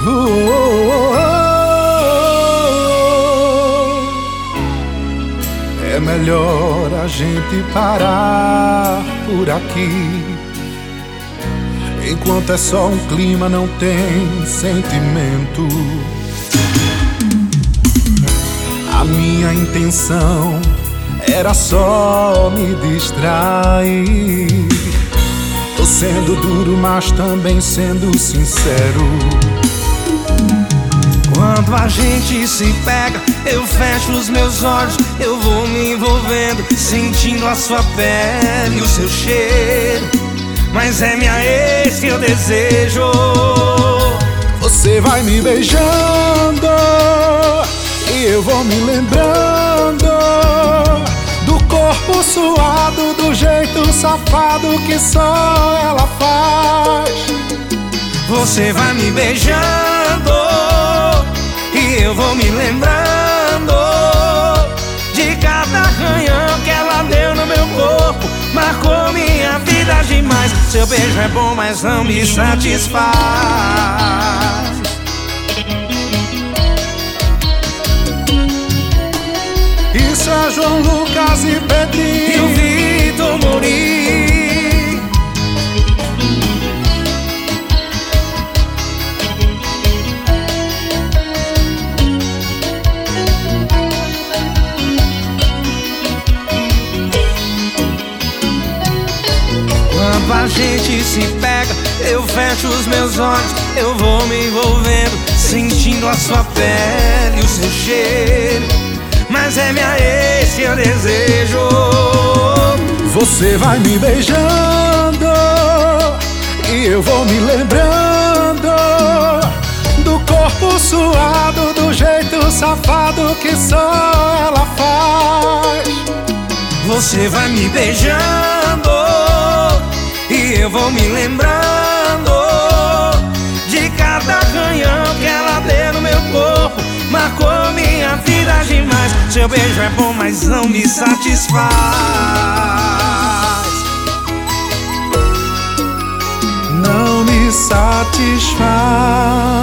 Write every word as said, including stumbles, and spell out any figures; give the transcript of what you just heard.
Uh, uh, uh, é melhor a gente parar por aqui. Enquanto é só um clima, não tem sentimento. A minha intenção era só me distrair. Tô sendo duro, mas também sendo sincero. Quando a gente se pega, eu fecho os meus olhos, eu vou me envolvendo, sentindo a sua pele e o seu cheiro. Mas é minha ex que eu desejo. Você vai me beijando e eu vou me lembrando do corpo suado, do jeito safado que só ela faz. Você vai me beijando e eu vou me lembrando de cada arranhão que ela deu no meu corpo. Marcou minha vida demais. Seu beijo é bom, mas não me satisfaz. Isso é João Lucas e Pedrinho e o Vitor Morim. Quando a gente se pega, eu fecho os meus olhos, eu vou me envolvendo, sentindo a sua pele e o seu cheiro. Mas é minha ex que eu desejo. Você vai me beijando e eu vou me lembrando do corpo suado, do jeito safado que só ela faz. Você vai me beijando e eu vou me lembrando de cada arranhão que ela deu no meu corpo. Marcou minha vida demais. Seu beijo é bom, mas não me satisfaz. Não me satisfaz.